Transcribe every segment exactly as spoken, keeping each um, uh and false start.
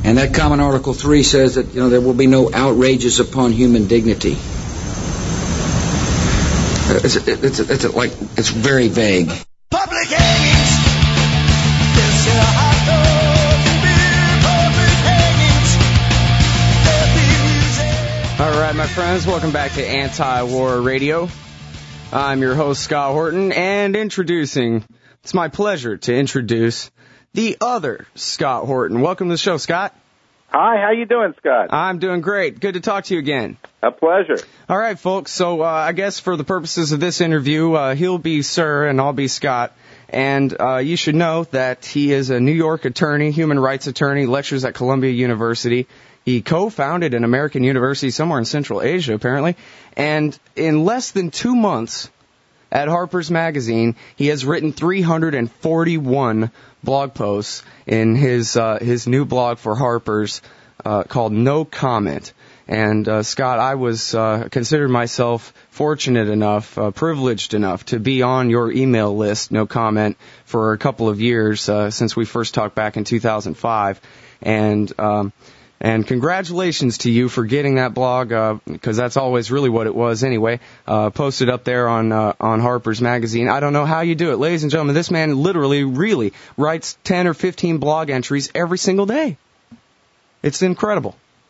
And that common Article three says that, you know, there will be no outrages upon human dignity. Uh, it's, it's, it's, it's like it's very vague. Public hangings. This here hot dogs and beer, public hangings. All right, my friends, welcome back to Anti-War Radio. I'm your host, Scott Horton, and introducing, it's my pleasure to introduce the other Scott Horton. Welcome to the show, Scott. Hi, how you doing, Scott? I'm doing great. Good to talk to you again. A pleasure. All right, folks, so uh, I guess for the purposes of this interview, uh, he'll be Sir and I'll be Scott. And uh, you should know that he is a New York attorney, human rights attorney, lectures at Columbia University. He co-founded an American university somewhere in Central Asia, apparently. And in less than two months at Harper's Magazine, he has written three hundred forty-one blog posts in his uh, his new blog for Harper's uh, called No Comment. And, uh, Scott, I was uh, considered myself fortunate enough, uh, privileged enough to be on your email list, No Comment, for a couple of years uh, since we first talked back in two thousand five. And um, and congratulations to you for getting that blog, because uh, that's always really what it was anyway, uh, posted up there on uh, on Harper's Magazine. I don't know how you do it. Ladies and gentlemen, this man literally, really writes ten or fifteen blog entries every single day. It's incredible.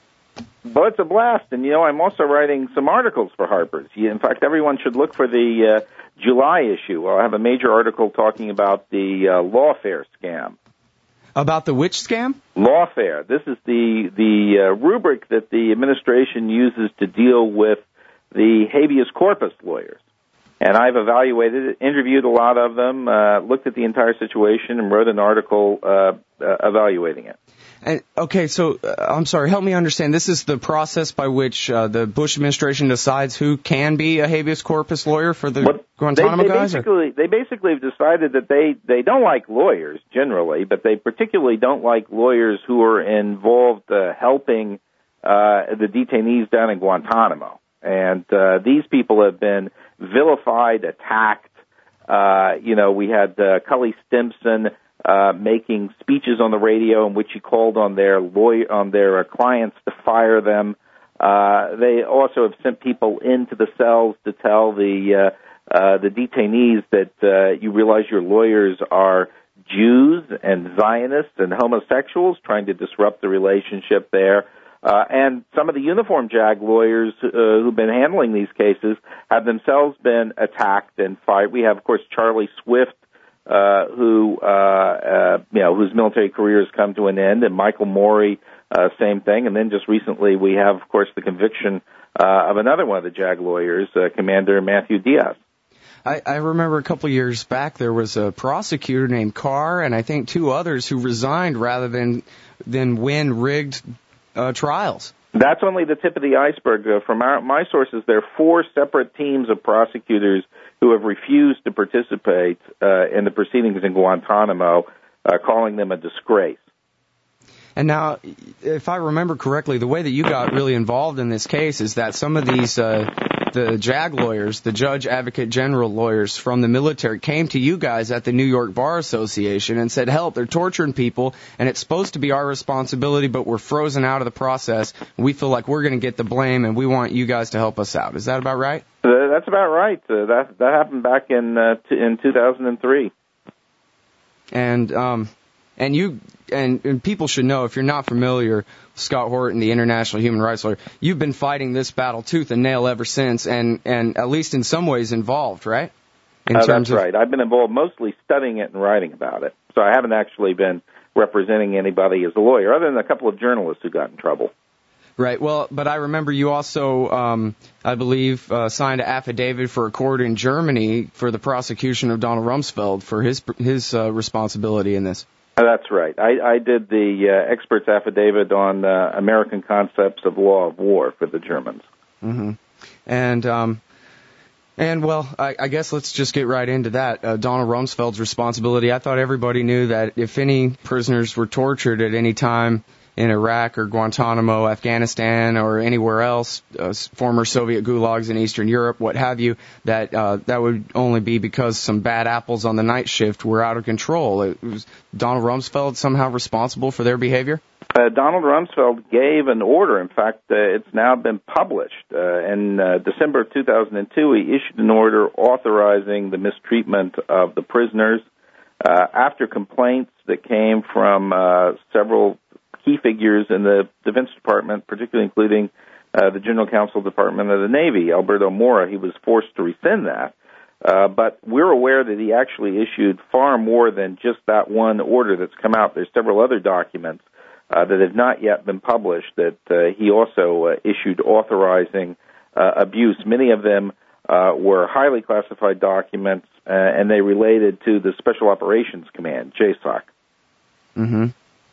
Well, it's a blast, and, you know, I'm also writing some articles for Harper's. In fact, everyone should look for the uh, July issue. I'll have a major article talking about the uh, lawfare scam. About the which scam? Lawfare. This is the the uh, rubric that the administration uses to deal with the habeas corpus lawyers. And I've evaluated it, interviewed a lot of them, uh, looked at the entire situation, and wrote an article uh, uh, evaluating it. And, okay, so uh, I'm sorry, help me understand. This is the process by which uh, the Bush administration decides who can be a habeas corpus lawyer for the well, Guantanamo they, they guys? Basically, they basically have decided that they, they don't like lawyers generally, but they particularly don't like lawyers who are involved uh, helping uh, the detainees down in Guantanamo. And uh, these people have been vilified, attacked. Uh, you know, we had uh, Cully Stimson uh, making speeches on the radio in which he called on their lawyer, on their uh, clients to fire them. Uh, they also have sent people into the cells to tell the uh, uh, the detainees that uh, you realize your lawyers are Jews and Zionists and homosexuals, trying to disrupt the relationship there. Uh, and some of the uniform JAG lawyers uh, who've been handling these cases have themselves been attacked and fired. We have, of course, Charlie Swift, uh, who, uh, uh, you know, whose military career has come to an end, and Michael Morey, uh, same thing. And then just recently we have, of course, the conviction uh, of another one of the JAG lawyers, uh, Commander Matthew Diaz. I, I remember a couple of years back there was a prosecutor named Carr and I think two others who resigned rather than than win rigged Uh, trials. That's only the tip of the iceberg. Uh, from our, my sources, there are four separate teams of prosecutors who have refused to participate uh, in the proceedings in Guantanamo, uh, calling them a disgrace. And now, if I remember correctly, the way that you got really involved in this case is that some of these, uh, the JAG lawyers, the Judge Advocate General lawyers from the military, came to you guys at the New York Bar Association and said, help, they're torturing people, and it's supposed to be our responsibility, but we're frozen out of the process. We feel like we're going to get the blame, and we want you guys to help us out. Is that about right? Uh, that's about right. Uh, that that happened back in uh, t- in two thousand three. And um, and you and, and people should know, if you're not familiar, Scott Horton, the international human rights lawyer, you've been fighting this battle tooth and nail ever since, and, and at least in some ways involved, right? In uh, terms that's of... right. I've been involved mostly studying it and writing about it. So I haven't actually been representing anybody as a lawyer, other than a couple of journalists who got in trouble. Right. Well, but I remember you also, um, I believe, uh, signed an affidavit for a court in Germany for the prosecution of Donald Rumsfeld for his his uh, responsibility in this. That's right. I, I did the uh, expert's affidavit on uh, American concepts of law of war for the Germans. Mm-hmm. And, um, and well, I, I guess let's just get right into that. Uh, Donald Rumsfeld's responsibility. I thought everybody knew that if any prisoners were tortured at any time in Iraq or Guantanamo, Afghanistan, or anywhere else, uh, former Soviet gulags in Eastern Europe, what have you, that uh, that would only be because some bad apples on the night shift were out of control. It was Donald Rumsfeld somehow responsible for their behavior? Uh, Donald Rumsfeld gave an order. In fact, uh, it's now been published. Uh, in uh, December of two thousand two, he issued an order authorizing the mistreatment of the prisoners uh, after complaints that came from uh, several key figures in the Defense Department, particularly including uh, the General Counsel Department of the Navy, Alberto Mora. He was forced to rescind that. Uh, but we're aware that he actually issued far more than just that one order that's come out. There's several other documents Uh, that have not yet been published that uh, he also uh, issued authorizing uh, abuse. Many of them uh, were highly classified documents, uh, and they related to the Special Operations Command, J SOC. Mm-hmm.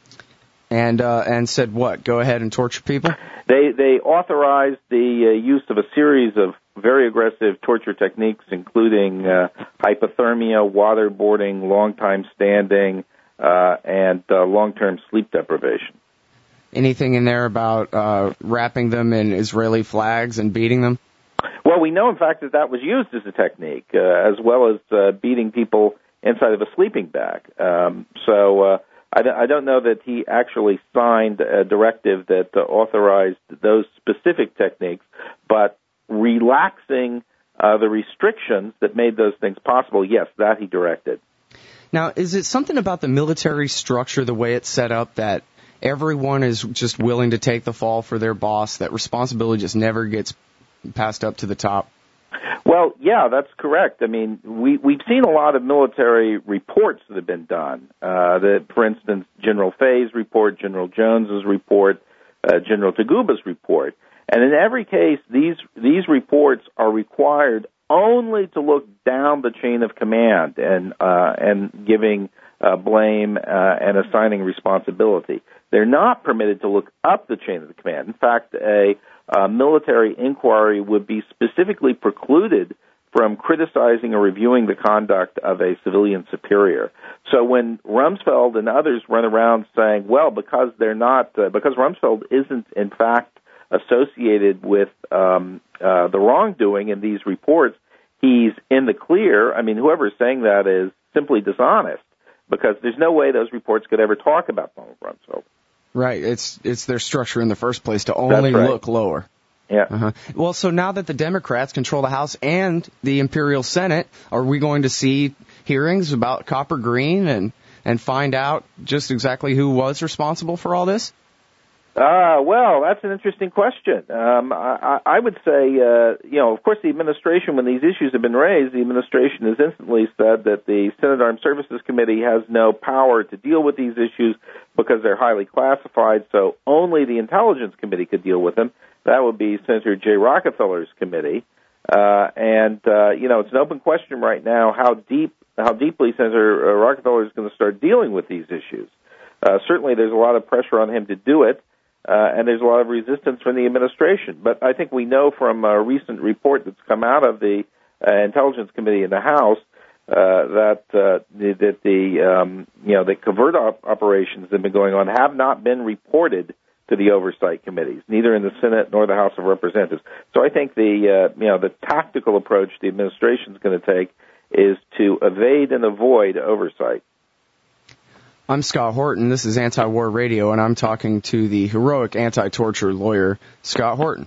And uh, and said what? Go ahead and torture people? They they authorized the uh, use of a series of very aggressive torture techniques, including uh, hypothermia, waterboarding, long time standing, Uh, and uh, long-term sleep deprivation. Anything in there about uh, wrapping them in Israeli flags and beating them? Well, we know, in fact, that that was used as a technique, uh, as well as uh, beating people inside of a sleeping bag. Um, so uh, I, d- I don't know that he actually signed a directive that uh, authorized those specific techniques, but relaxing uh, the restrictions that made those things possible, yes, that he directed. Now, is it something about the military structure, the way it's set up, that everyone is just willing to take the fall for their boss, that responsibility just never gets passed up to the top? Well, yeah, that's correct. I mean, we, we've seen a lot of military reports that have been done. Uh, that, for instance, General Fay's report, General Jones's report, uh, General Taguba's report. And in every case, these these reports are required only to look down the chain of command and uh, and giving uh, blame uh, and assigning responsibility. They're not permitted to look up the chain of the command. In fact, a, a military inquiry would be specifically precluded from criticizing or reviewing the conduct of a civilian superior. So when Rumsfeld and others run around saying, well, because they're not, uh, because Rumsfeld isn't in fact associated with um, uh, the wrongdoing in these reports, he's in the clear. I mean, whoever is saying that is simply dishonest, because there's no way those reports could ever talk about Donald Rumsfeld. Right. It's it's their structure in the first place to only right. look lower. Yeah. Uh-huh. Well, so now that the Democrats control the House and the Imperial Senate, are we going to see hearings about Copper Green and, and find out just exactly who was responsible for all this? Uh, well, that's an interesting question. Um, I, I would say, uh, you know, of course, the administration, when these issues have been raised, the administration has instantly said that the Senate Armed Services Committee has no power to deal with these issues because they're highly classified, so only the Intelligence Committee could deal with them. That would be Senator Jay Rockefeller's committee. Uh, and, uh, you know, it's an open question right now how deep, how deeply Senator Rockefeller is going to start dealing with these issues. Uh, certainly there's a lot of pressure on him to do it. Uh, and there's a lot of resistance from the administration. But I think we know from a recent report that's come out of the uh, Intelligence Committee in the House uh, that uh, the, that the um, you know the covert op- operations that have been going on have not been reported to the oversight committees, neither in the Senate nor the House of Representatives. So I think the uh, you know the tactical approach the administration is going to take is to evade and avoid oversight. I'm Scott Horton. This is Anti-War Radio, and I'm talking to the heroic anti-torture lawyer, Scott Horton,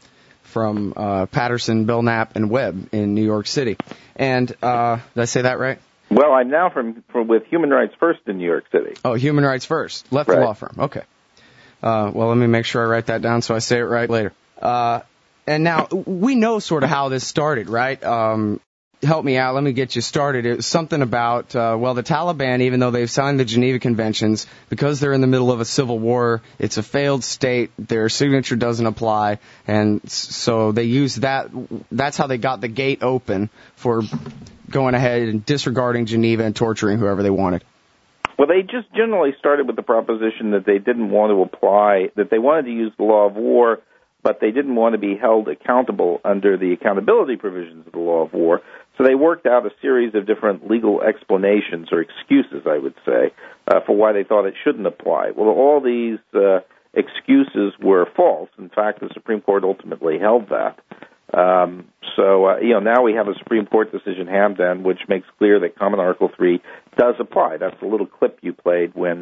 from uh, Patterson, Belknap, and Webb in New York City. And uh, did I say that right? Well, I'm now from, from with Human Rights First in New York City. Oh, Human Rights First. Left right. the law firm. Okay. Uh, well, let me make sure I write that down so I say it right later. Uh, and now, we know sort of how this started, right? Um, help me out. Let me get you started. It was something about, uh, well, the Taliban, even though they've signed the Geneva Conventions, because they're in the middle of a civil war, it's a failed state, their signature doesn't apply, and so they use that. That's how they got the gate open for going ahead and disregarding Geneva and torturing whoever they wanted. Well, they just generally started with the proposition that they didn't want to apply, that they wanted to use the law of war, but they didn't want to be held accountable under the accountability provisions of the law of war. So they worked out a series of different legal explanations or excuses, I would say, uh, for why they thought it shouldn't apply. Well, all these uh, excuses were false. In fact, the Supreme Court ultimately held that. Um, so, uh, you know, now we have a Supreme Court decision, Hamdan, which makes clear that Common Article three does apply. That's the little clip you played when uh,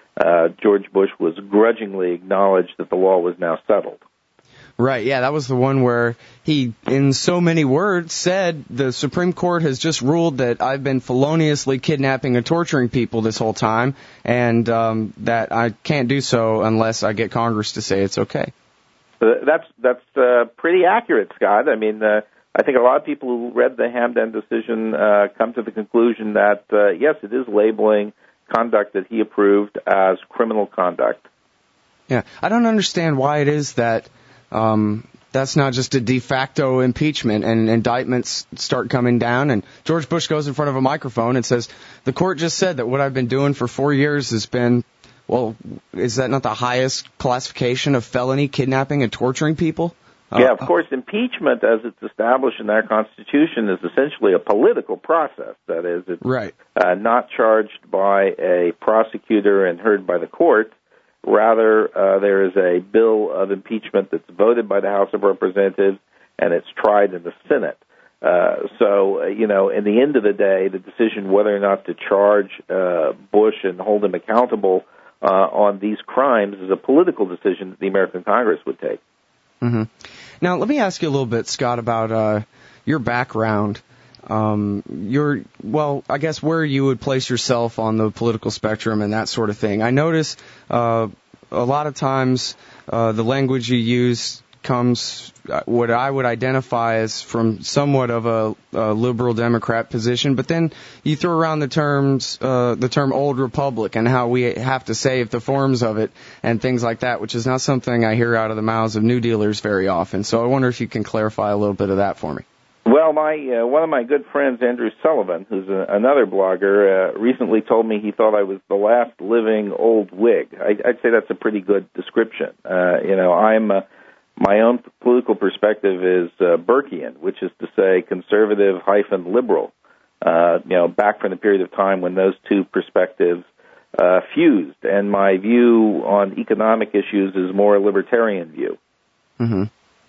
uh, George Bush was grudgingly acknowledged that the law was now settled. Right, yeah, that was the one where he, in so many words, said the Supreme Court has just ruled that I've been feloniously kidnapping and torturing people this whole time, and um, that I can't do so unless I get Congress to say it's okay. Uh, that's that's uh, pretty accurate, Scott. I mean, uh, I think a lot of people who read the Hamdan decision uh, come to the conclusion that, uh, yes, it is labeling conduct that he approved as criminal conduct. Yeah, I don't understand why it is that Um, that's not just a de facto impeachment and indictments start coming down and George Bush goes in front of a microphone and says, the court just said that what I've been doing for four years has been, well, is that not the highest classification of felony, kidnapping and torturing people? Yeah, of course, impeachment as it's established in our Constitution is essentially a political process. That is, it's right. uh, not charged by a prosecutor and heard by the court. Rather, uh, there is a bill of impeachment that's voted by the House of Representatives, and it's tried in the Senate. Uh, so, uh, you know, in the end of the day, the decision whether or not to charge uh, Bush and hold him accountable uh, on these crimes is a political decision that the American Congress would take. Mm-hmm. Now, let me ask you a little bit, Scott, about uh, your background. Um, your, well, I guess where you would place yourself on the political spectrum and that sort of thing. I notice uh, a lot of times uh, the language you use comes what I would identify as from somewhat of a, a liberal Democrat position, but then you throw around the terms, uh, the term old republic and how we have to save the forms of it and things like that, which is not something I hear out of the mouths of New Dealers very often. So I wonder if you can clarify a little bit of that for me. Well, my uh, one of my good friends, Andrew Sullivan, who's a, another blogger, uh, recently told me he thought I was the last living old Whig. I, I'd say that's a pretty good description. Uh, you know, I'm uh, my own political perspective is uh, Burkean, which is to say conservative hyphen liberal. Uh, you know, back from the period of time when those two perspectives uh, fused, and my view on economic issues is more a libertarian view. Mm-hmm.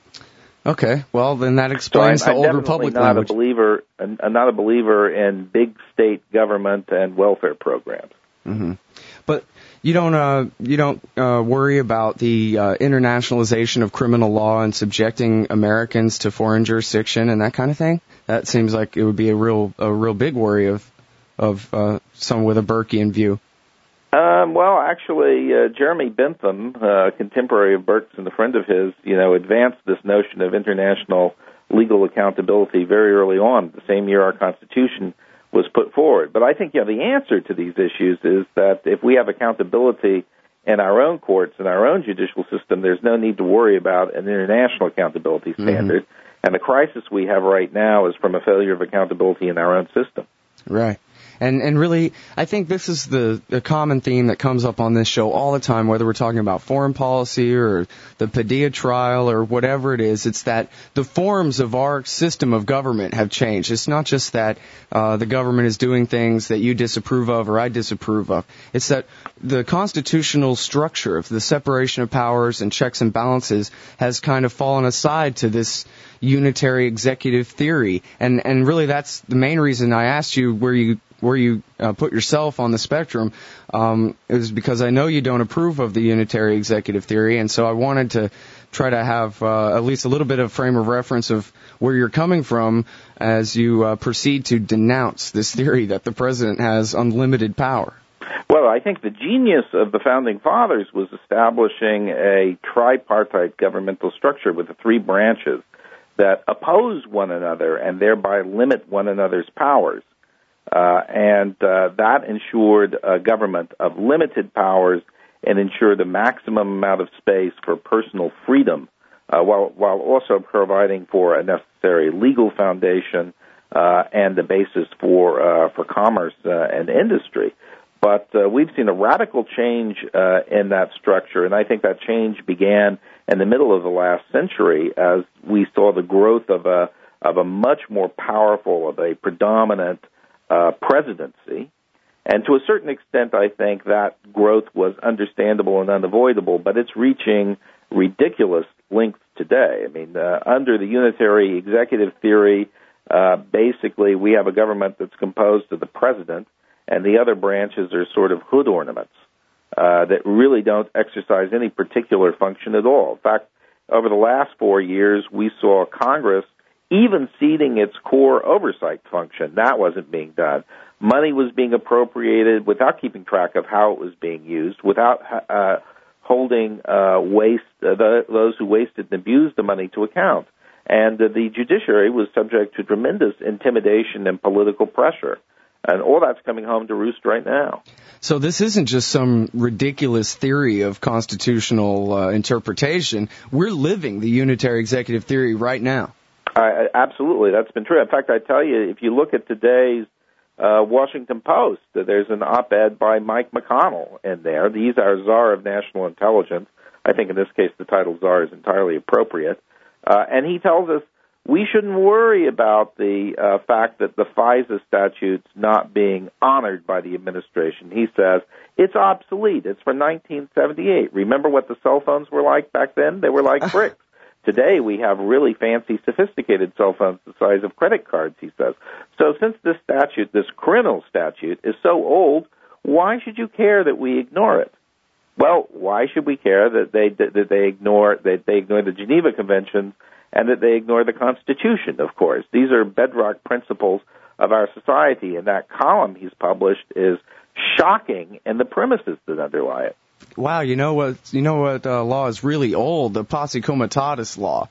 Okay, well then that explains so I'm, the I'm old republic not language. A believer, I'm not a believer in big state government and welfare programs. Mm-hmm. But you don't, uh, you don't uh, worry about the uh, internationalization of criminal law and subjecting Americans to foreign jurisdiction and that kind of thing. That seems like it would be a real, a real big worry of, of uh, someone with a Burkean view. Um, well, actually, uh, Jeremy Bentham, uh, a contemporary of Burke's and a friend of his, you know, advanced this notion of international legal accountability very early on, the same year our Constitution was put forward. But I think, you know, the answer to these issues is that if we have accountability in our own courts and our own judicial system, there's no need to worry about an international accountability standard. Mm-hmm. And the crisis we have right now is from a failure of accountability in our own system. Right. And and really, I think this is the, the common theme that comes up on this show all the time, whether we're talking about foreign policy or the Padilla trial or whatever it is. It's that the forms of our system of government have changed. It's not just that uh, the government is doing things that you disapprove of or I disapprove of. It's that the constitutional structure of the separation of powers and checks and balances has kind of fallen aside to this unitary executive theory. And, and really that's the main reason I asked you where you where you uh, put yourself on the spectrum, um, is because I know you don't approve of the unitary executive theory, and so I wanted to try to have uh, at least a little bit of frame of reference of where you're coming from as you uh, proceed to denounce this theory that the president has unlimited power. Well, I think the genius of the Founding Fathers was establishing a tripartite governmental structure with the three branches that oppose one another and thereby limit one another's powers. Uh, and uh, that ensured a government of limited powers and ensured the maximum amount of space for personal freedom, uh, while while also providing for a necessary legal foundation uh, and the basis for uh, for commerce uh, and industry. But uh, we've seen a radical change uh, in that structure, and I think that change began in the middle of the last century as we saw the growth of a of a much more powerful, of a predominant Uh, presidency. And to a certain extent, I think that growth was understandable and unavoidable, but it's reaching ridiculous lengths today. I mean, uh, under the unitary executive theory, uh, basically we have a government that's composed of the president, and the other branches are sort of hood ornaments. uh, that really don't exercise any particular function at all. In fact, over the last four years, we saw Congress even ceding its core oversight function. That wasn't being done. Money was being appropriated without keeping track of how it was being used, without uh, holding uh, waste uh, the, those who wasted and abused the money to account. And uh, the judiciary was subject to tremendous intimidation and political pressure. And all that's coming home to roost right now. So this isn't just some ridiculous theory of constitutional uh, interpretation. We're living the unitary executive theory right now. Uh, absolutely, that's been true. In fact, I tell you, if you look at today's uh, Washington Post, there's an op-ed by Mike McConnell in there. He's our czar of national intelligence. I think in this case the title czar is entirely appropriate. Uh, and he tells us we shouldn't worry about the uh, fact that the FISA statute's not being honored by the administration. He says it's obsolete. It's from nineteen seventy-eight. Remember what the cell phones were like back then? They were like bricks. Today we have really fancy, sophisticated cell phones the size of credit cards, he says. So since this statute, this criminal statute, is so old, why should you care that we ignore it? Well, why should we care that they that they ignore that they ignore the Geneva Conventions and that they ignore the Constitution? Of course, these are bedrock principles of our society, and that column he's published is shocking in the premises that underlie it. Wow, you know what? You know what uh, law is really old? The Posse Comitatus law.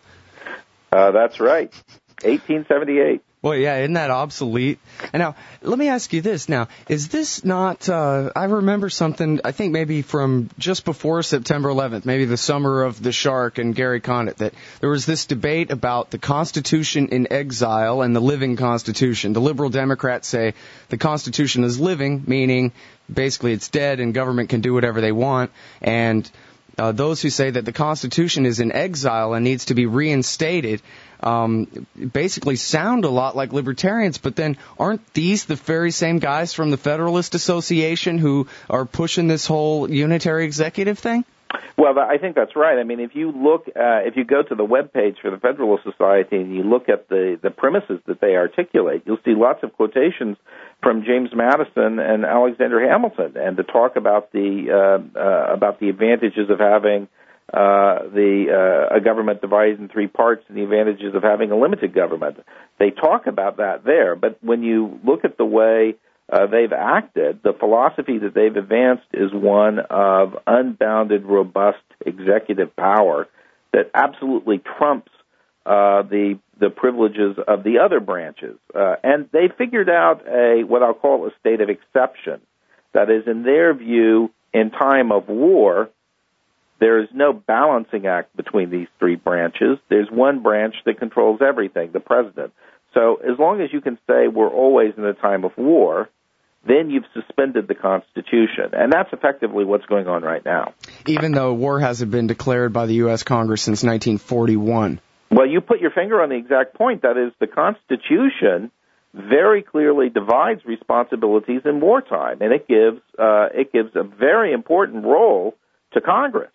Uh, that's right, eighteen seventy-eight. Well, yeah, isn't that obsolete? And now, let me ask you this. Now, is this not, uh, I remember something, I think maybe from just before September eleventh, maybe the summer of the shark and Gary Condit, that there was this debate about the Constitution in exile and the living Constitution. The liberal Democrats say the Constitution is living, meaning basically it's dead and government can do whatever they want, and Uh, those who say that the Constitution is in exile and needs to be reinstated um, basically sound a lot like libertarians, but then aren't these the very same guys from the Federalist Association who are pushing this whole unitary executive thing? Well, I think that's right. I mean, if you look, uh, if you go to the webpage for the Federalist Society and you look at the, the premises that they articulate, you'll see lots of quotations from James Madison and Alexander Hamilton, and to talk about the uh, uh, about the advantages of having uh, the uh, a government divided in three parts and the advantages of having a limited government. They talk about that there, but when you look at the way Uh, they've acted, the philosophy that they've advanced is one of unbounded, robust executive power that absolutely trumps uh, the the privileges of the other branches. Uh, and they figured out a what I'll call a state of exception. That is, in their view, in time of war, there is no balancing act between these three branches. There's one branch that controls everything, the president. So as long as you can say we're always in a time of war, then you've suspended the Constitution. And that's effectively what's going on right now. Even though war hasn't been declared by the U S Congress since nineteen forty-one. Well, you put your finger on the exact point. That is, the Constitution very clearly divides responsibilities in wartime, and it gives uh, it gives a very important role to Congress.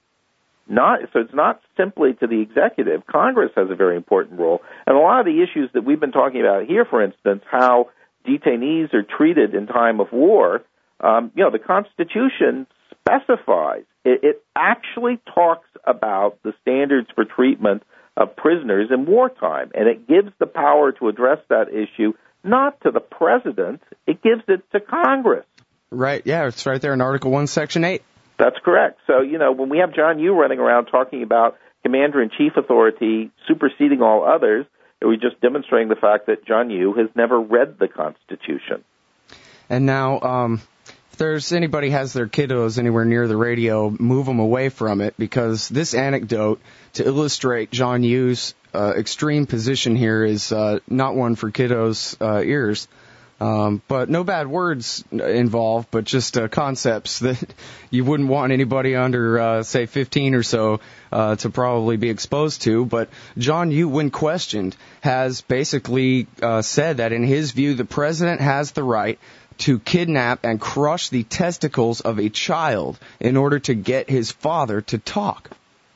Not so it's not simply to the executive. Congress has a very important role. And a lot of the issues that we've been talking about here, for instance, how detainees are treated in time of war, um, you know, the Constitution specifies, it, it actually talks about the standards for treatment of prisoners in wartime, and it gives the power to address that issue not to the president, it gives it to Congress. Right, yeah, it's right there in Article one, Section eight. That's correct. So, you know, when we have John Yoo running around talking about commander-in-chief authority superseding all others, we're just demonstrating the fact that John Yoo has never read the Constitution. And now, um, if there's anybody has their kiddos anywhere near the radio, move them away from it, because this anecdote to illustrate John Yoo's uh, extreme position here is uh, not one for kiddos' uh, ears. Um, but no bad words involved, but just uh, concepts that you wouldn't want anybody under, uh, say, fifteen or so uh, to probably be exposed to. But John Yoo, when questioned, has basically uh, said that in his view, the president has the right to kidnap and crush the testicles of a child in order to get his father to talk.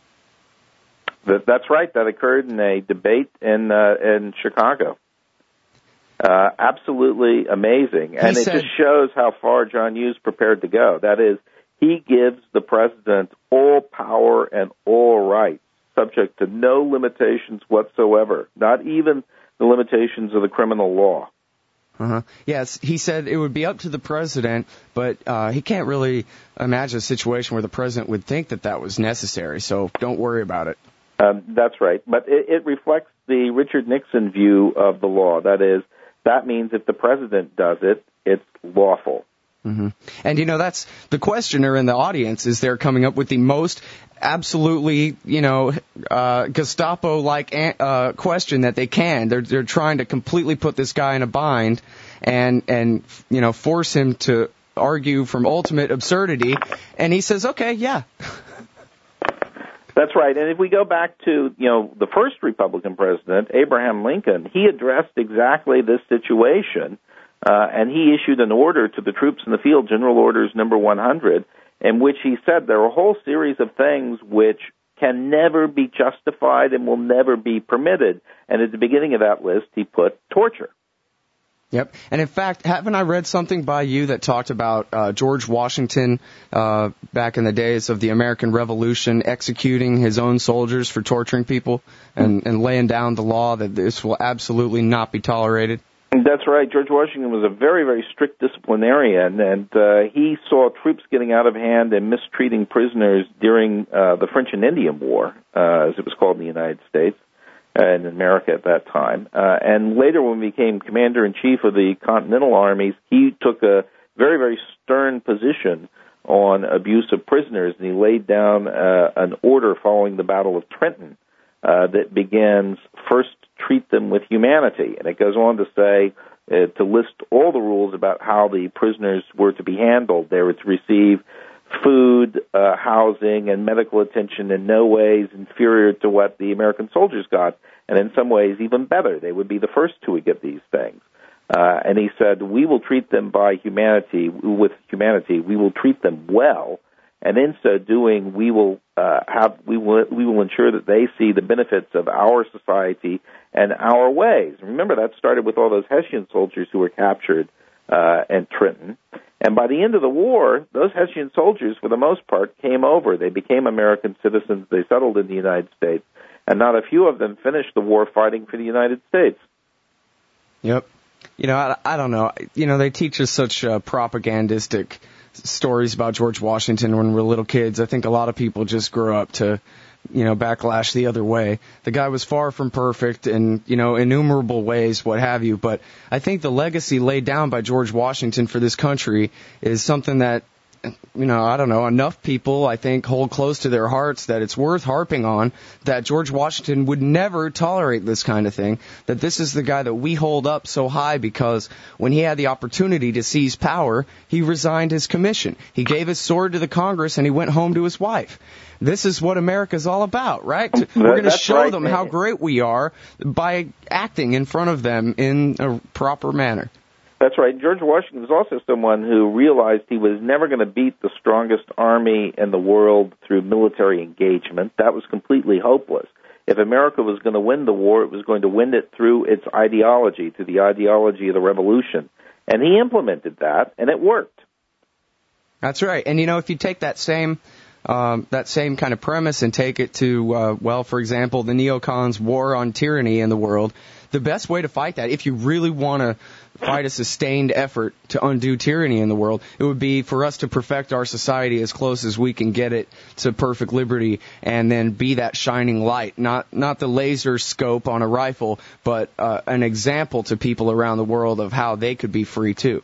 That's right. That occurred in a debate in uh, in Chicago. Uh, absolutely amazing. And he it said, just shows how far John Yoo's prepared to go. That is, he gives the president all power and all rights, subject to no limitations whatsoever, not even the limitations of the criminal law. Uh-huh. Yes, he said it would be up to the president, but uh, he can't really imagine a situation where the president would think that that was necessary, so don't worry about it. Um, that's right. But it, it reflects the Richard Nixon view of the law. That is, that means if the president does it, it's lawful. Mm-hmm. And, you know, that's the questioner in the audience is they're coming up with the most absolutely, you know, uh, Gestapo-like uh, question that they can. They're they're trying to completely put this guy in a bind and, and you know, force him to argue from ultimate absurdity. And he says, okay, yeah. That's right. And if we go back to, you know, the first Republican president, Abraham Lincoln, he addressed exactly this situation. Uh, and he issued an order to the troops in the field, General Orders Number one hundred, in which he said there are a whole series of things which can never be justified and will never be permitted. And at the beginning of that list, he put torture. Yep. And in fact, haven't I read something by you that talked about uh, George Washington uh, back in the days of the American Revolution executing his own soldiers for torturing people and, and laying down the law that this will absolutely not be tolerated? That's right. George Washington was a very, very strict disciplinarian, and uh, he saw troops getting out of hand and mistreating prisoners during uh, the French and Indian War, uh, as it was called in the United States and in America at that time. Uh, and later, when he became commander-in-chief of the Continental Armies, he took a very, very stern position on abuse of prisoners, and he laid down uh, an order following the Battle of Trenton uh, that begins first treat them with humanity. And it goes on to say, uh, to list all the rules about how the prisoners were to be handled. They were to receive food, uh, housing, and medical attention in no ways inferior to what the American soldiers got, and in some ways even better. They would be the first to get these things. Uh, and he said, we will treat them by humanity, with humanity. We will treat them well. And in so doing, we will uh, have we will we will ensure that they see the benefits of our society and our ways. Remember, that started with all those Hessian soldiers who were captured uh, at Trenton. And by the end of the war, those Hessian soldiers, for the most part, came over. They became American citizens. They settled in the United States, and not a few of them finished the war fighting for the United States. Yep. You know, I, I don't know. You know, they teach us such uh, propagandistic stories about George Washington when we're little kids. I think a lot of people just grow up to, you know, backlash the other way. The guy was far from perfect in, you know, innumerable ways, what have you. But I think the legacy laid down by George Washington for this country is something that, you know, I don't know, enough people, I think, hold close to their hearts that it's worth harping on, that George Washington would never tolerate this kind of thing, that this is the guy that we hold up so high because when he had the opportunity to seize power, he resigned his commission. He gave his sword to the Congress and he went home to his wife. This is what America's all about, right? We're going to show right, them man. how great we are by acting in front of them in a proper manner. That's right. George Washington was also someone who realized he was never going to beat the strongest army in the world through military engagement. That was completely hopeless. If America was going to win the war, it was going to win it through its ideology, through the ideology of the revolution. And he implemented that, and it worked. That's right. And, you know, if you take that same um, that same kind of premise and take it to, uh, well, for example, the neocons' war on tyranny in the world, the best way to fight that, if you really want to fight a sustained effort to undo tyranny in the world, it would be for us to perfect our society as close as we can get it to perfect liberty and then be that shining light, not not the laser scope on a rifle, but uh, an example to people around the world of how they could be free too.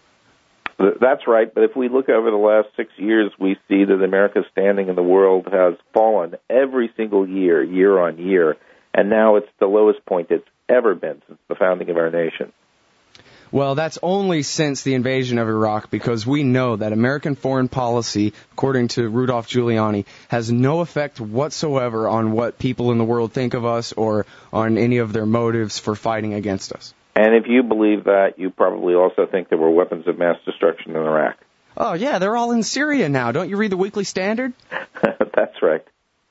That's right, but if we look over the last six years, we see that America's standing in the world has fallen every single year, year on year, and now it's the lowest point it's ever been since the founding of our nation. Well, that's only since the invasion of Iraq, because we know that American foreign policy, according to Rudolph Giuliani, has no effect whatsoever on what people in the world think of us or on any of their motives for fighting against us. And if you believe that, you probably also think there were weapons of mass destruction in Iraq. Oh, yeah, they're all in Syria now. Don't you read the Weekly Standard? That's right.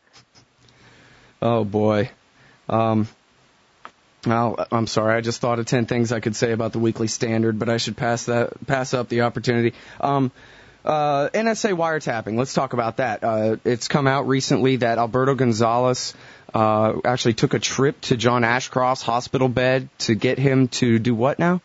Oh, boy. Um... Well, I'm sorry. I just thought of ten things I could say about the Weekly Standard, but I should pass that pass up the opportunity. Um, Uh, N S A wiretapping, let's talk about that. Uh, it's come out recently that Alberto Gonzales uh, actually took a trip to John Ashcroft's hospital bed to get him to do what now?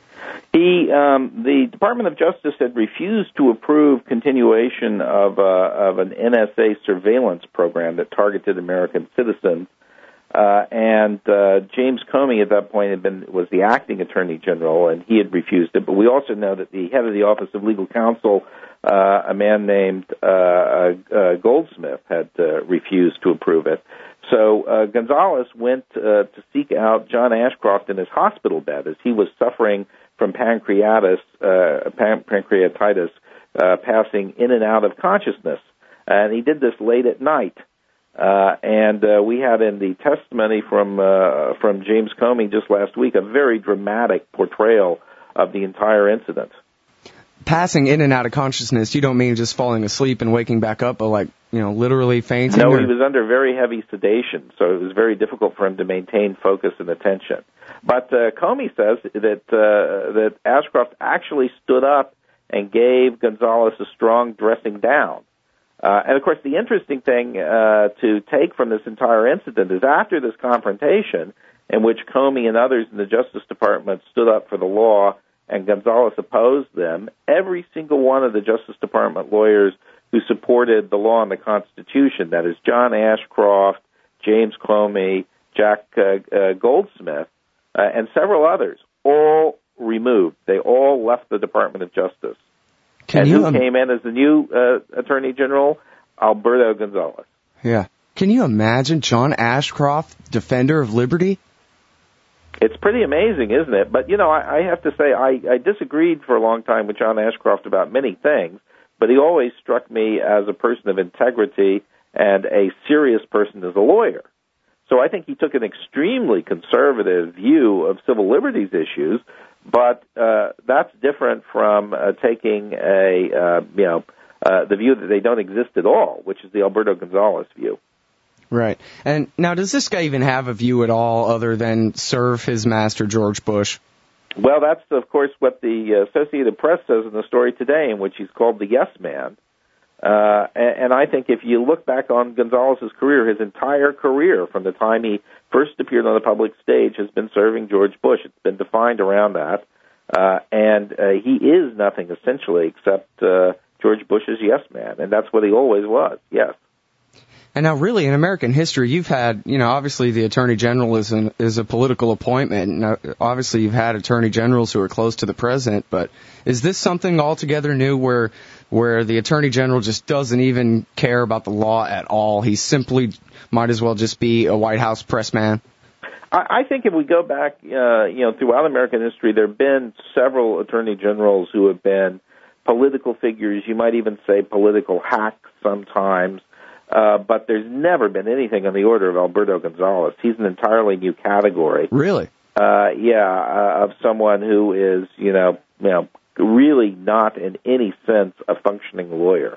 He, um, the Department of Justice had refused to approve continuation of, uh, of an N S A surveillance program that targeted American citizens. Uh, and uh, James Comey at that point had been was the acting Attorney General, and he had refused it. But we also know that the head of the Office of Legal Counsel, uh, a man named uh, uh, Goldsmith, had uh, refused to approve it. So uh, Gonzales went uh, to seek out John Ashcroft in his hospital bed as he was suffering from pancreatitis, uh, pan- pancreatitis, uh, passing in and out of consciousness, and he did this late at night. Uh, and uh, we had in the testimony from uh, from James Comey just last week a very dramatic portrayal of the entire incident. Passing in and out of consciousness, you don't mean just falling asleep and waking back up, but like, you know, literally fainting? No, or? he was under very heavy sedation, so it was very difficult for him to maintain focus and attention. But uh, Comey says that uh, that Ashcroft actually stood up and gave Gonzales a strong dressing down. Uh, and, of course, the interesting thing uh, to take from this entire incident is after this confrontation in which Comey and others in the Justice Department stood up for the law and Gonzales opposed them, every single one of the Justice Department lawyers who supported the law and the Constitution, that is John Ashcroft, James Comey, Jack uh, uh, Goldsmith, uh, and several others, all removed. They all left the Department of Justice. Can and you, who um, came in as the new uh, Attorney General? Alberto Gonzales. Yeah. Can you imagine John Ashcroft, defender of liberty? It's pretty amazing, isn't it? But, you know, I, I have to say I, I disagreed for a long time with John Ashcroft about many things, but he always struck me as a person of integrity and a serious person as a lawyer. So I think he took an extremely conservative view of civil liberties issues, but uh, that's different from uh, taking a, uh, you know, uh, the view that they don't exist at all, which is the Alberto Gonzales view. Right. And now, does this guy even have a view at all other than serve his master, George Bush? Well, that's, of course, what the Associated Press says in the story today, in which he's called the yes man. Uh, and, and I think if you look back on Gonzales' career, his entire career from the time he first appeared on the public stage has been serving George Bush. It's been defined around that. Uh, and uh, he is nothing, essentially, except uh, George Bush's yes man. And that's what he always was, yes. And now, really, in American history, you've had, you know, obviously the Attorney General is, an, is a political appointment. And obviously, you've had Attorney Generals who are close to the President. But is this something altogether new where where the Attorney General just doesn't even care about the law at all? He simply might as well just be a White House press man? I, I think if we go back, uh, you know, throughout American history, there have been several Attorney Generals who have been political figures. You might even say political hacks sometimes. Uh, but there's never been anything on the order of Alberto Gonzales. He's an entirely new category. Really? Uh, yeah, uh, of someone who is, you know, you know, really not in any sense a functioning lawyer.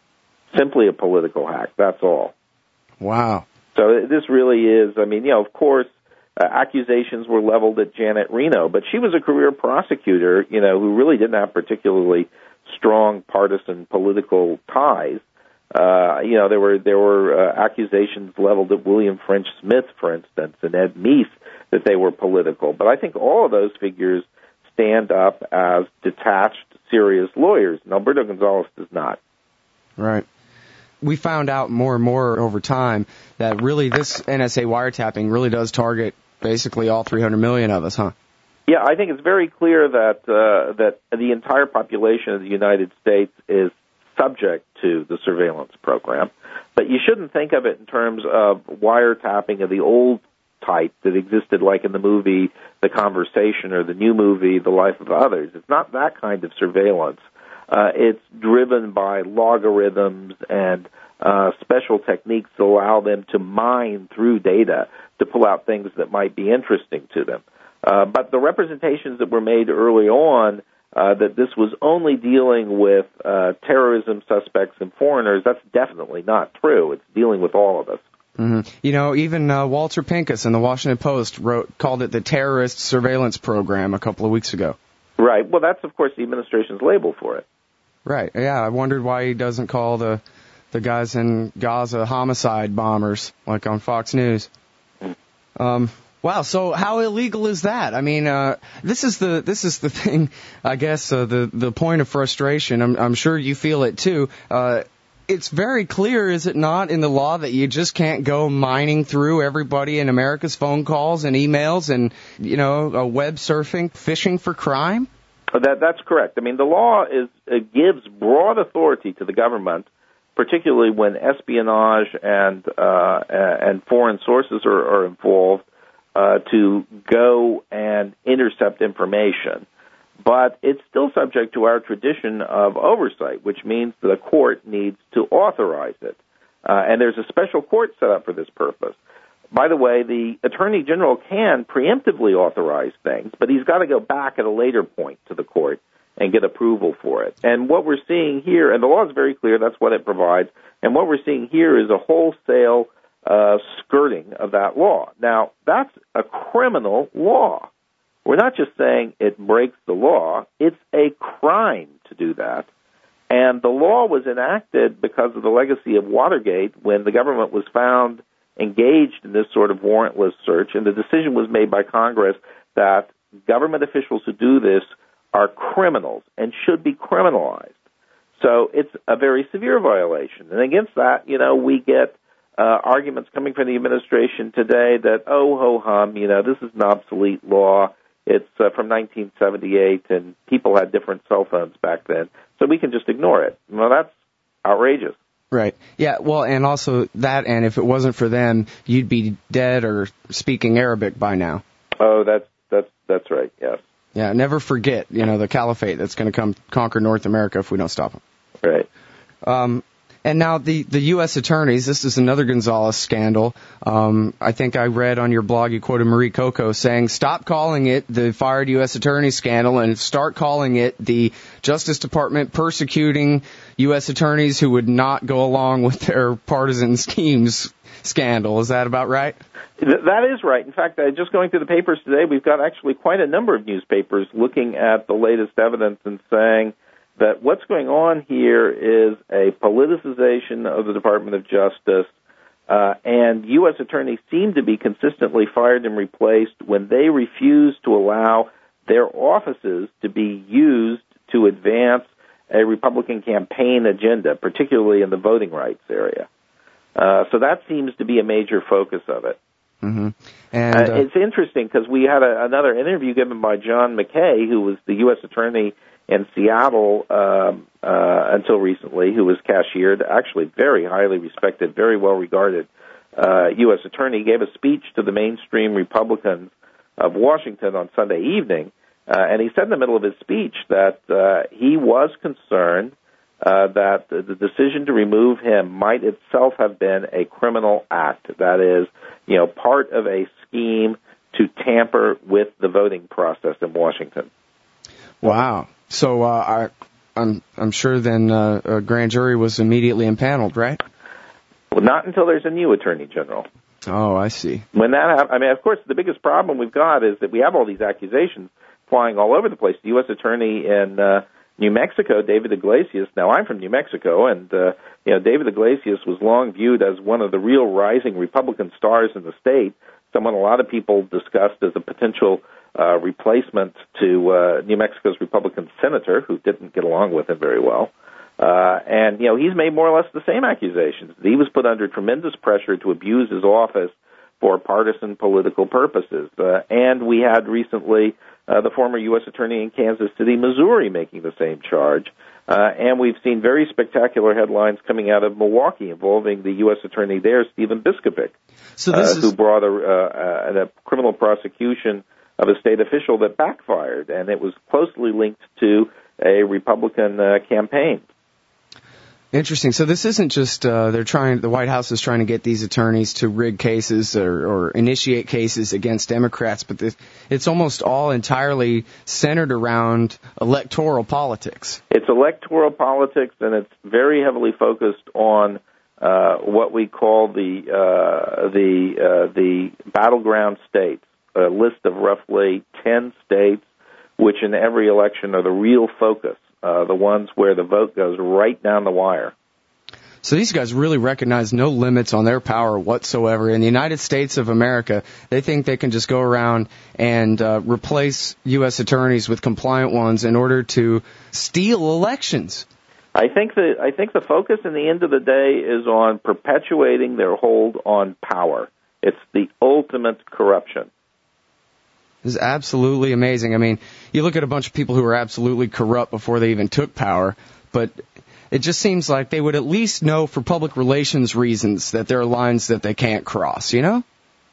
Simply a political hack, that's all. Wow. So this really is, I mean, you know, of course, uh, accusations were leveled at Janet Reno, but she was a career prosecutor, you know, who really didn't have particularly strong partisan political ties. Uh, you know, there were there were uh, accusations leveled at William French Smith, for instance, and Ed Meese that they were political. But I think all of those figures stand up as detached, serious lawyers. And Alberto Gonzales does not. Right. We found out more and more over time that really this N S A wiretapping really does target basically all three hundred million of us, huh? Yeah, I think it's very clear that uh, that the entire population of the United States is subject to the surveillance program, but you shouldn't think of it in terms of wiretapping of the old type that existed like in the movie The Conversation or the new movie The Life of Others. It's not that kind of surveillance. Uh, it's driven by logarithms and uh, special techniques that allow them to mine through data to pull out things that might be interesting to them. Uh, but the representations that were made early on Uh, that this was only dealing with uh, terrorism suspects and foreigners, that's definitely not true. It's dealing with all of us. Mm-hmm. You know, even uh, Walter Pincus in the Washington Post wrote called it the terrorist surveillance program a couple of weeks ago. Right. Well, that's, of course, the administration's label for it. Right. Yeah, I wondered why he doesn't call the the guys in Gaza homicide bombers, like on Fox News. Um, wow. So how illegal is that? I mean, uh, this is the this is the thing. I guess uh, the the point of frustration. I'm I'm sure you feel it too. Uh, it's very clear, is it not, in the law that you just can't go mining through everybody in America's phone calls and emails and, you know, uh, web surfing, fishing for crime? That that's correct. I mean, the law is it gives broad authority to the government, particularly when espionage and uh, and foreign sources are, are involved, uh, to go and intercept information. But it's still subject to our tradition of oversight, which means that a court needs to authorize it. Uh, and there's a special court set up for this purpose. By the way, the Attorney General can preemptively authorize things, but he's got to go back at a later point to the court and get approval for it. And what we're seeing here, and the law is very clear, that's what it provides, and what we're seeing here is a wholesale uh, skirting of that law. Now, that's a criminal law. We're not just saying it breaks the law, it's a crime to do that. And the law was enacted because of the legacy of Watergate when the government was found engaged in this sort of warrantless search, and the decision was made by Congress that government officials who do this are criminals and should be criminalized. So it's a very severe violation. And against that, you know, we get uh, arguments coming from the administration today that, oh, ho-hum, you know, this is an obsolete law. It's uh, from nineteen seventy-eight, and people had different cell phones back then, so we can just ignore it. Well, that's outrageous. Right. Yeah, well, and also that, and if it wasn't for them, you'd be dead or speaking Arabic by now. Oh, that's that's that's right, yes. Yeah, never forget, you know, the caliphate that's going to come conquer North America if we don't stop them. Right. Um, and now the, the U S attorneys, this is another Gonzales scandal. Um, I think I read on your blog, you quoted Marie Coco saying, stop calling it the fired U S attorney scandal and start calling it the Justice Department persecuting U S attorneys who would not go along with their partisan schemes scandal. Is that about right? That is right. In fact, uh, just going through the papers today, we've got actually quite a number of newspapers looking at the latest evidence and saying that what's going on here is a politicization of the Department of Justice, uh, and U S attorneys seem to be consistently fired and replaced when they refuse to allow their offices to be used to advance a Republican campaign agenda, particularly in the voting rights area. Uh, so that seems to be a major focus of it. Mm-hmm. And uh, uh, it's interesting because we had a, another interview given by John McKay, who was the U S attorney in Seattle um, uh, until recently, who was cashiered, actually very highly respected, very well regarded uh, U S attorney. He gave a speech to the mainstream Republicans of Washington on Sunday evening, uh, and he said in the middle of his speech that uh, he was concerned uh, that the decision to remove him might itself have been a criminal act. That is, you know, part of a scheme to tamper with the voting process in Washington. Wow. So uh, I, I'm I'm sure then uh, a grand jury was immediately impaneled, right? Well, not until there's a new attorney general. Oh, I see. When that happens, I mean, of course, the biggest problem we've got is that we have all these accusations flying all over the place. The U S attorney in uh, New Mexico, David Iglesias. Now, I'm from New Mexico, and uh, you know, David Iglesias was long viewed as one of the real rising Republican stars in the state. Someone a lot of people discussed as a potential uh, replacement to uh, New Mexico's Republican senator, who didn't get along with him very well. Uh, and, you know, he's made more or less the same accusations. He was put under tremendous pressure to abuse his office for partisan political purposes. Uh, and we had recently uh, the former U S attorney in Kansas City, Missouri, making the same charge. Uh, and we've seen very spectacular headlines coming out of Milwaukee involving the U S attorney there, Stephen Biskovic, so this uh, is... who brought a, uh, a criminal prosecution of a state official that backfired, and it was closely linked to a Republican uh, campaign. Interesting. So this isn't just uh, they're trying. The White House is trying to get these attorneys to rig cases or, or initiate cases against Democrats, but this, it's almost all entirely centered around electoral politics. It's electoral politics, and it's very heavily focused on uh, what we call the uh, the uh, the battleground states, a list of roughly ten states, which in every election are the real focus uh, the ones where the vote goes right down the wire. So these guys really recognize no limits on their power whatsoever. In the United States of America, they think they can just go around and uh, replace U S attorneys with compliant ones in order to steal elections. I think the I think the focus in the end of the day is on perpetuating their hold on power. It's the ultimate corruption. This is absolutely amazing. I mean, you look at a bunch of people who were absolutely corrupt before they even took power, but it just seems like they would at least know for public relations reasons that there are lines that they can't cross, you know?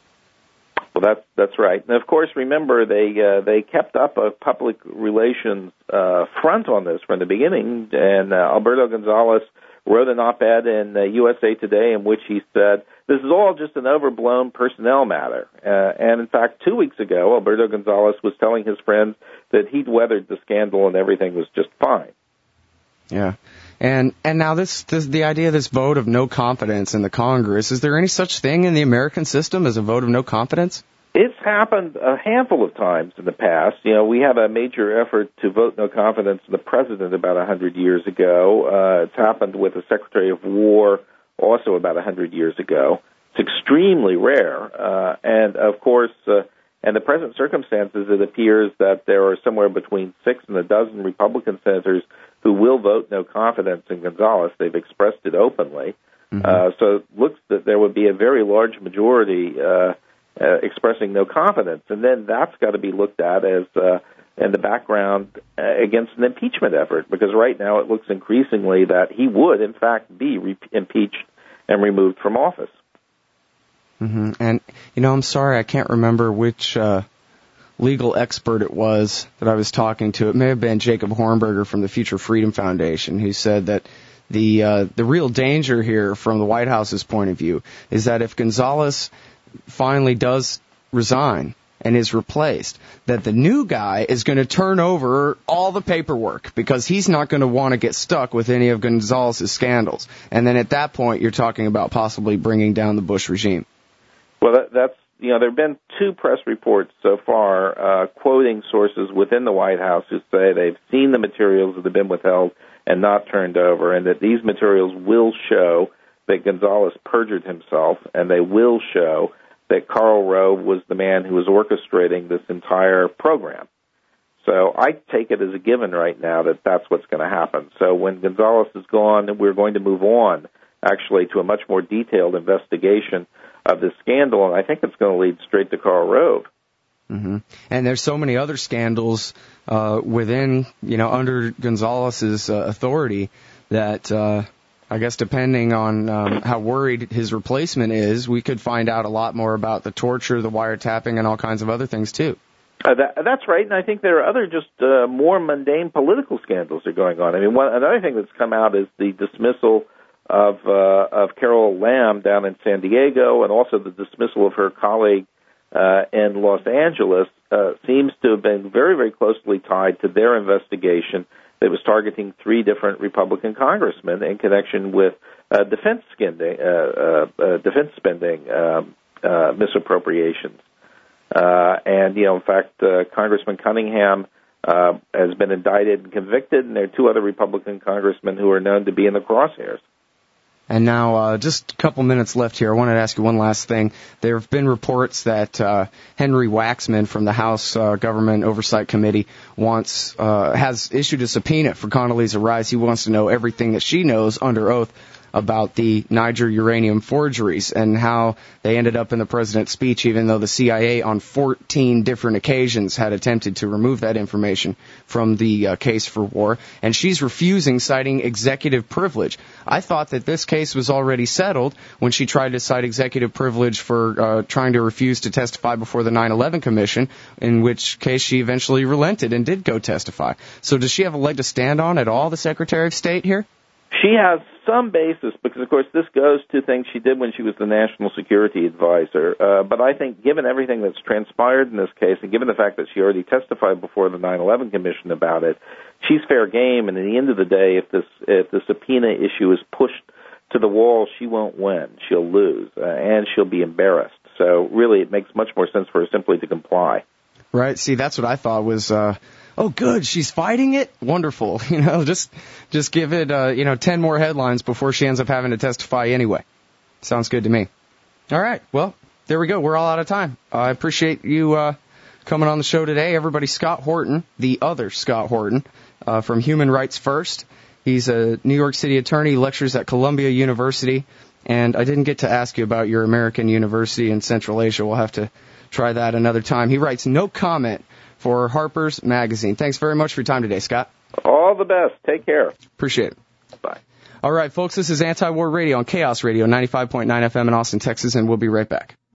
Well, that's that's right. And of course, remember they uh, they kept up a public relations uh, front on this from the beginning. And uh, Alberto Gonzales wrote an op-ed in uh, U S A Today in which he said this is all just an overblown personnel matter. Uh, and in fact, two weeks ago, Alberto Gonzales was telling his friends that he'd weathered the scandal and everything was just fine. Yeah. And and now this, this the idea of this vote of no confidence in the Congress, is there any such thing in the American system as a vote of no confidence? It's happened a handful of times in the past. You know, we had a major effort to vote no confidence in the president about one hundred years ago. Uh, it's happened with the Secretary of War also about one hundred years ago. It's extremely rare. Uh, and, of course, uh, in the present circumstances, it appears that there are somewhere between six and a dozen Republican senators who will vote no confidence in Gonzales. They've expressed it openly. Mm-hmm. Uh, so it looks that there would be a very large majority uh, uh, expressing no confidence. And then that's got to be looked at as uh, in the background uh, against an impeachment effort, because right now it looks increasingly that he would, in fact, be re- impeached and removed from office. Mm-hmm. And, you know, I'm sorry, I can't remember which uh, legal expert it was that I was talking to. It may have been Jacob Hornberger from the Future Freedom Foundation, who said that the uh, the real danger here from the White House's point of view is that if Gonzales finally does resign and is replaced, that the new guy is going to turn over all the paperwork because he's not going to want to get stuck with any of Gonzales' scandals. And then at that point, you're talking about possibly bringing down the Bush regime. Well, that, that's, you know, there have been two press reports so far uh, quoting sources within the White House who say they've seen the materials that have been withheld and not turned over, and that these materials will show that Gonzales perjured himself, and they will show that Karl Rove was the man who was orchestrating this entire program. So I take it as a given right now that that's what's going to happen. So when Gonzales is gone, we're going to move on, actually, to a much more detailed investigation of this scandal, and I think it's going to lead straight to Karl Rove. Mm-hmm. And there's so many other scandals uh, within, you know, under Gonzales' uh, authority that, uh, I guess, depending on um, how worried his replacement is, we could find out a lot more about the torture, the wiretapping, and all kinds of other things, too. Uh, that, that's right, and I think there are other just uh, more mundane political scandals that are going on. I mean, one, another thing that's come out is the dismissal of uh, of Carol Lam down in San Diego, and also the dismissal of her colleague uh, in Los Angeles uh, seems to have been very, very closely tied to their investigation that was targeting three different Republican congressmen in connection with uh, defense spending, uh, uh, uh, defense spending um, uh, misappropriations. Uh, and, you know, in fact, uh, Congressman Cunningham uh, has been indicted and convicted, and there are two other Republican congressmen who are known to be in the crosshairs. And now, uh, just a couple minutes left here. I wanted to ask you one last thing. There have been reports that uh, Henry Waxman from the House uh, Government Oversight Committee wants uh, has issued a subpoena for Condoleezza Rice. He wants to know everything that she knows under oath about the Niger uranium forgeries and how they ended up in the president's speech, even though the C I A on fourteen different occasions had attempted to remove that information from the uh, case for war. And she's refusing, citing executive privilege. I thought that this case was already settled when she tried to cite executive privilege for uh, trying to refuse to testify before the nine eleven Commission, in which case she eventually relented and did go testify. So does she have a leg to stand on at all, the Secretary of State here? She has some basis because, of course, this goes to things she did when she was the National Security Advisor. Uh, but I think given everything that's transpired in this case and given the fact that she already testified before the nine eleven Commission about it, she's fair game. And at the end of the day, if this if the subpoena issue is pushed to the wall, she won't win. She'll lose, uh, and she'll be embarrassed. So really it makes much more sense for her simply to comply. Right. See, that's what I thought was uh, oh, good, she's fighting it? Wonderful. You know, just just give it, uh, you know, ten more headlines before she ends up having to testify anyway. Sounds good to me. All right, well, there we go. We're all out of time. Uh, I appreciate you uh, coming on the show today. Everybody, Scott Horton, the other Scott Horton, uh, from Human Rights First. He's a New York City attorney, lectures at Columbia University, and I didn't get to ask you about your American University in Central Asia. We'll have to try that another time. He writes no comment for Harper's Magazine. Thanks very much for your time today, Scott. All the best. Take care. Appreciate it. Bye. All right, folks, this is Anti-War Radio on Chaos Radio, ninety-five point nine F M in Austin, Texas, and we'll be right back.